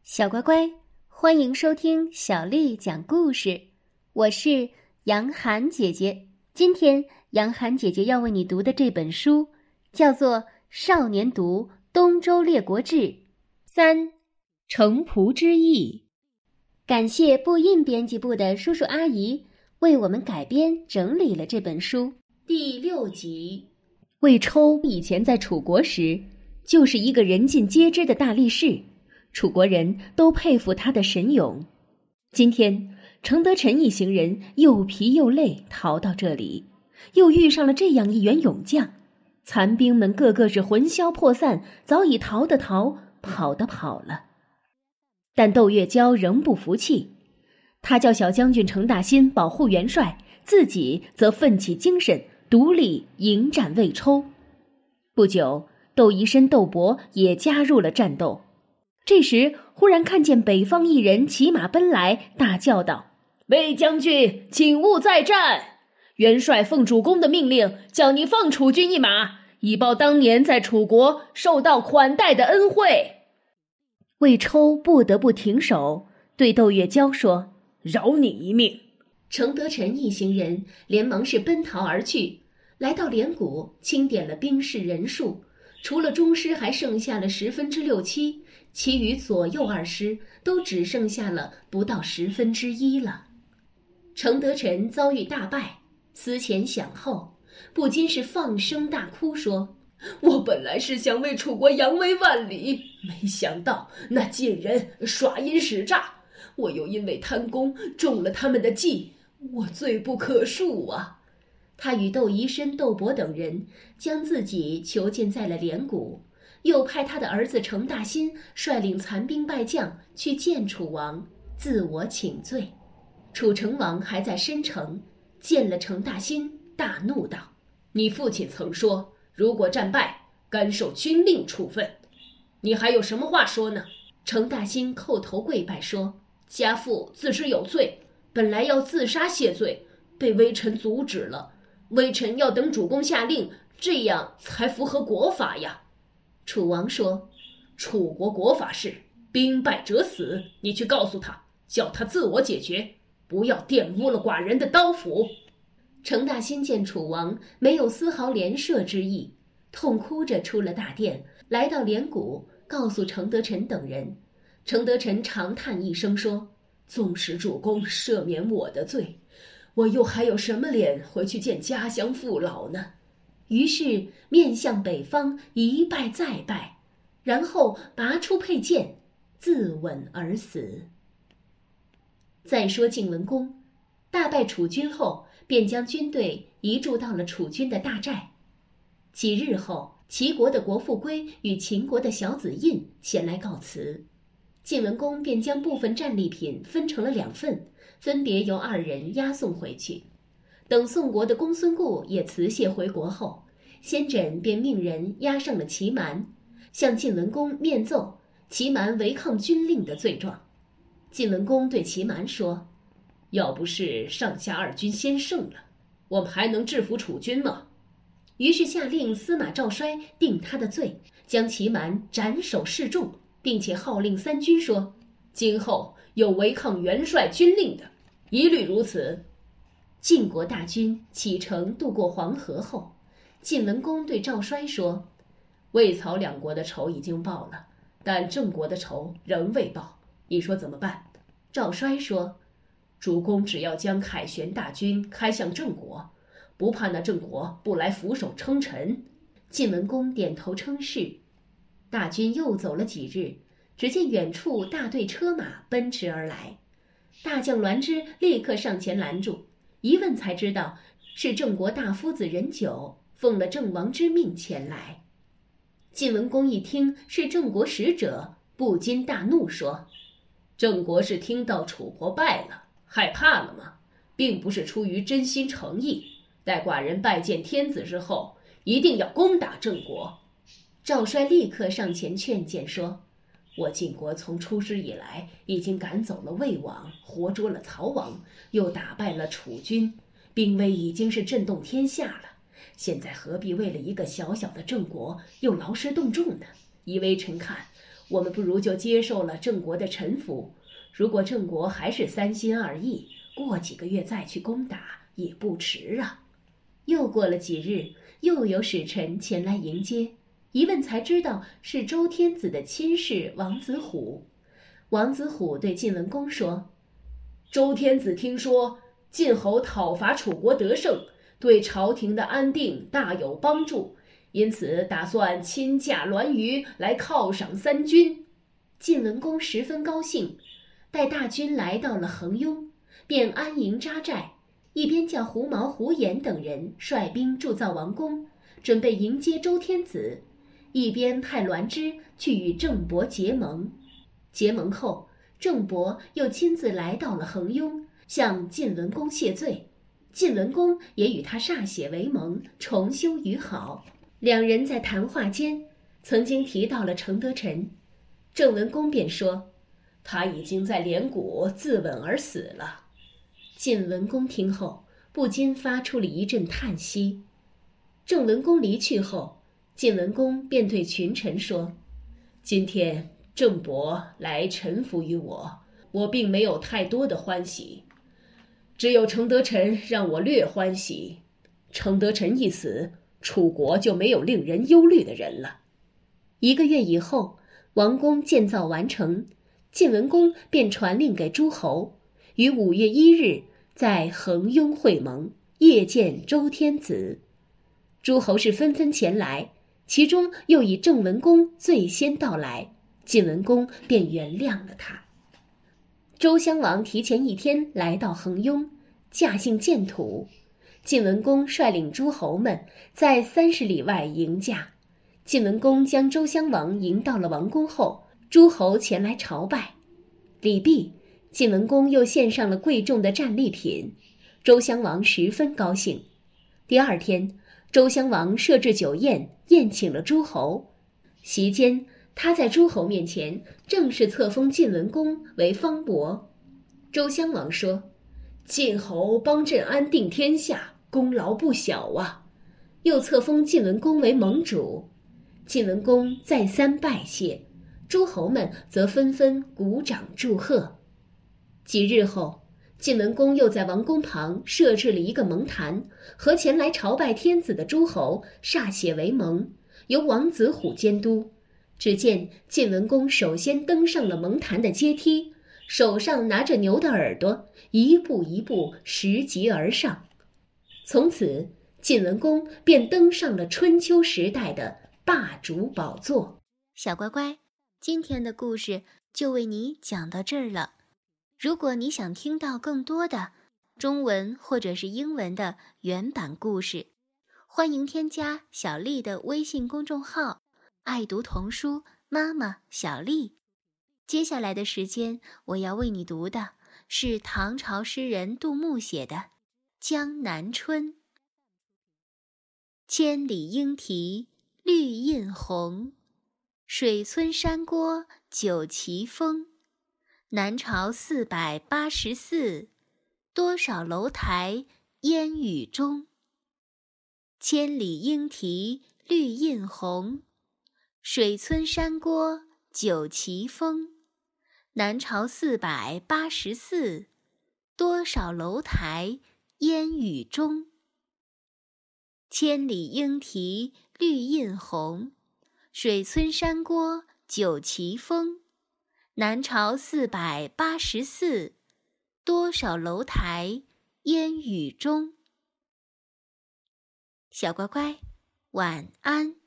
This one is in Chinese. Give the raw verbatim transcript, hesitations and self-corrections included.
小乖乖，欢迎收听小丽讲故事，我是杨涵姐姐。今天杨涵姐姐要为你读的这本书叫做《少年读东周列国志三城仆之役》。感谢布印编辑部的叔叔阿姨为我们改编整理了这本书。第六集，魏抽以前在楚国时就是一个人尽皆知的大力士，楚国人都佩服他的神勇。今天程德臣一行人又疲又累逃到这里，又遇上了这样一员勇将，残兵们个个是魂消魄散，早已逃的逃，跑的跑了。但窦月娇仍不服气，他叫小将军程大新保护元帅，自己则奋起精神，独立迎战魏抽。不久，窦仪深、窦伯也加入了战斗。这时忽然看见北方一人骑马奔来，大叫道：“魏将军，请勿再战！元帅奉主公的命令，叫你放楚军一马，以报当年在楚国受到款待的恩惠。”魏抽不得不停手，对窦月娇说：“饶你一命。”程德臣一行人连忙是奔逃而去，来到连谷，清点了兵士人数，除了中师还剩下了十分之六七，其余左右二师都只剩下了不到十分之一了。程德臣遭遇大败，思前想后，不禁是放声大哭，说：“我本来是想为楚国扬威万里，没想到那晋人耍阴使诈，我又因为贪功中了他们的计，我罪不可恕啊！”他与窦仪深、窦伯等人将自己囚禁在了连谷，又派他的儿子程大新率领残兵败将去见楚王，自我请罪。楚成王还在申城，见了程大新，大怒道：“你父亲曾说，如果战败，甘受军令处分，你还有什么话说呢？”程大新叩头跪拜说：“家父自知有罪，本来要自杀谢罪，被微臣阻止了。微臣要等主公下令，这样才符合国法呀。”楚王说：“楚国国法是兵败者死，你去告诉他，叫他自我解决，不要玷污了寡人的刀斧。”程大新见楚王没有丝毫怜赦之意，痛哭着出了大殿，来到连谷，告诉程德臣等人。程德臣长叹一声说：“纵使主公赦免我的罪，我又还有什么脸回去见家乡父老呢？”于是面向北方，一拜再拜，然后拔出佩剑，自刎而死。再说晋文公大败楚军后，便将军队移驻到了楚军的大寨。几日后，齐国的国父归与秦国的小子印前来告辞，晋文公便将部分战利品分成了两份，分别由二人押送回去。等宋国的公孙固也辞谢回国后，先轸便命人押上了齐蛮，向晋文公面奏齐蛮违抗军令的罪状。晋文公对齐蛮说：“要不是上下二军先胜了，我们还能制服楚军吗？”于是下令司马赵衰定他的罪，将齐蛮斩首示众，并且号令三军说：“今后有违抗元帅军令的，一律如此。”晋国大军启程渡过黄河后，晋文公对赵衰说：“魏曹两国的仇已经报了，但郑国的仇仍未报，你说怎么办？”赵衰说：“主公只要将凯旋大军开向郑国，不怕那郑国不来俯首称臣。”晋文公点头称是。大军又走了几日，只见远处大队车马奔驰而来，大将栾枝立刻上前拦住，一问才知道是郑国大夫子任久奉了郑王之命前来。晋文公一听是郑国使者，不禁大怒说：“郑国是听到楚国败了，害怕了吗？并不是出于真心诚意。待寡人拜见天子之后，一定要攻打郑国。”赵衰立刻上前劝谏说：“我晋国从出师以来，已经赶走了魏王，活捉了曹王，又打败了楚军，兵威已经是震动天下了。现在何必为了一个小小的郑国又劳师动众呢？依微臣看， 我们不如就接受了郑国的臣服。如果郑国还是三心二意，过几个月再去攻打也不迟啊。”又过了几日，又有使臣前来迎接，一问才知道是周天子的亲事王子虎。王子虎对晋文公说：“周天子听说晋侯讨伐楚国得胜，对朝廷的安定大有帮助，因此打算亲驾栾舆来犒赏三军。”晋文公十分高兴，待大军来到了衡雍，便安营扎寨，一边叫胡毛、胡衍等人率兵筑造王宫，准备迎接周天子，一边派栾枝去与郑伯结盟。结盟后，郑伯又亲自来到了衡雍，向晋文公谢罪。晋文公也与他歃血为盟，重修于好。两人在谈话间曾经提到了程德臣，郑文公便说：“他已经在连谷自刎而死了。”晋文公听后不禁发出了一阵叹息。郑文公离去后，晋文公便对群臣说：“今天郑伯来臣服于我，我并没有太多的欢喜，只有程德臣让我略欢喜。程德臣一死，楚国就没有令人忧虑的人了。”一个月以后，王宫建造完成，晋文公便传令给诸侯，于五月一日在衡雍会盟，夜见周天子。诸侯是纷纷前来，其中又以郑文公最先到来，晋文公便原谅了他。周襄王提前一天来到衡雍，驾幸建土。晋文公率领诸侯们在三十里外迎驾。晋文公将周襄王迎到了王宫后，诸侯前来朝拜。礼毕，晋文公又献上了贵重的战利品，周襄王十分高兴。第二天，周襄王设置酒宴，宴请了诸侯。席间，他在诸侯面前正式册封晋文公为方伯。周襄王说：“晋侯帮朕安定天下，功劳不小啊。”又册封晋文公为盟主。晋文公再三拜谢，诸侯们则纷纷鼓掌祝贺。几日后，晋文公又在王宫旁设置了一个盟坛，和前来朝拜天子的诸侯歃血为盟，由王子虎监督。只见晋文公首先登上了盟坛的阶梯，手上拿着牛的耳朵，一步一步拾级而上。从此，晋文公便登上了春秋时代的霸主宝座。 小乖乖，今天的故事就为你讲到这儿了。如果你想听到更多的中文或者是英文的原版故事，欢迎添加小丽的微信公众号爱读童书妈妈小丽。接下来的时间，我要为你读的是唐朝诗人杜牧写的《江南春》。千里莺啼绿映红，水村山郭酒旗风。南朝四百八十寺，多少楼台烟雨中。千里莺啼绿映红，水村山郭酒旗风。南朝四百八十寺，多少楼台烟雨中。千里莺啼绿映红，水村山郭酒旗风。南朝四百八十寺，多少楼台烟雨中。小乖乖，晚安。